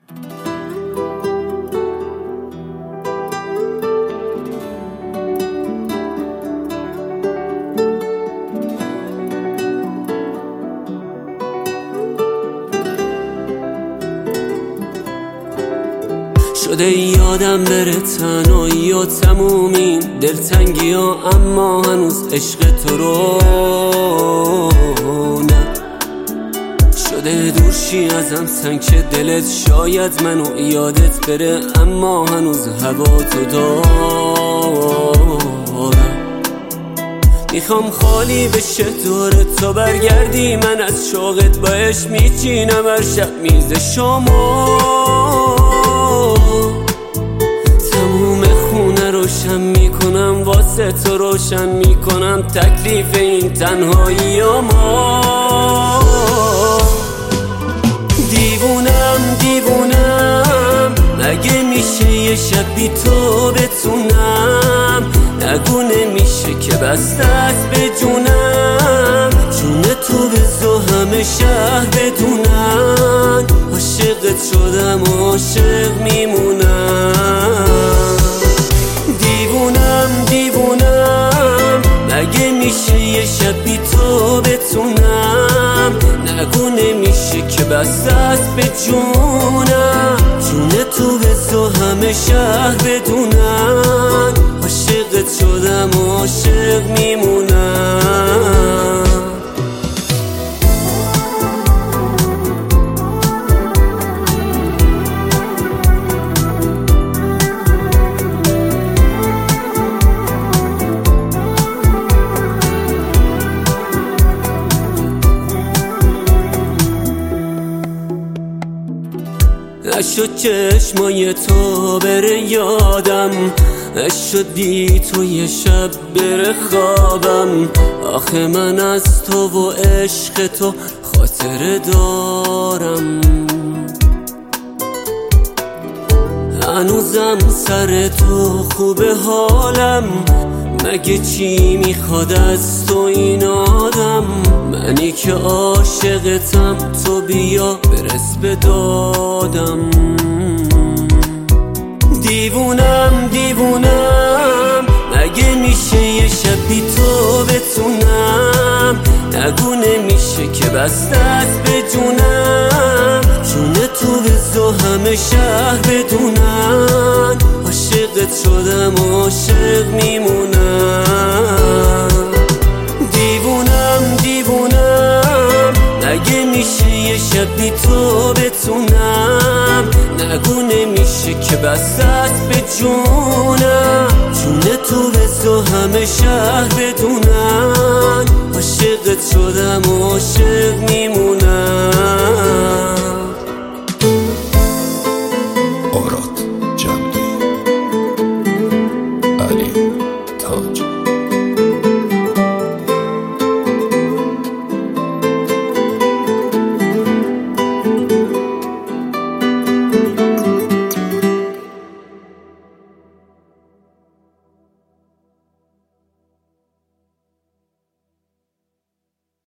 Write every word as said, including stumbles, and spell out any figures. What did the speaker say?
شده یادم بره تنهایی و تمومین دلتنگی ها، اما هنوز عشق تو رو نه. شده دورشی ازم سنگ دلت، شاید منو یادت بره اما هنوز هوا تو دارم. میخوام خالی بشه دور تو برگردی، من از شوقت باش میچینم هر شب میز شما. تموم خونه روشن میکنم واسه تو، روشن میکنم تکلیف این تنهایی ما. دیوونم دیوونم مگه میشه یه شب بی تو بتونم؟ نگو نمیشه که بسته است به جونم، جون تو بزو همه شهر بدونن عاشقت شدم عاشق میمونم. دیوونم دیوونم مگه میشه یه شب بی تو بتونم؟ نگو نمیشه که بسته است به جونم، جون تو بزو همه شهر بدونن عاشقت شدم عاشق میمونم. نشد چشمای تو بره یادم، نشد بی تو یه شب بره خوابم. آخه من از تو و عشق تو خاطره دارم، هنوزم سر تو خوبه حالم. مگه چی میخواد از تو این آدم؟ منی که عاشقتم تو بیا برس به دادم. دیوونم دیوونم مگه میشه یه شب بی تو بتونم؟ نگو نمیشه که بسته است به جونم، جون تو بزو همه شهر بدونن عاشقت شدم عاشق میمونم. دیوونم دیوونم مگه میشه یه شب بی تو بتونم؟ نگو نمیشه که بسته است به جونم، جون تو بزو همه شهر بدونن عاشقت شدم عاشق میمونم.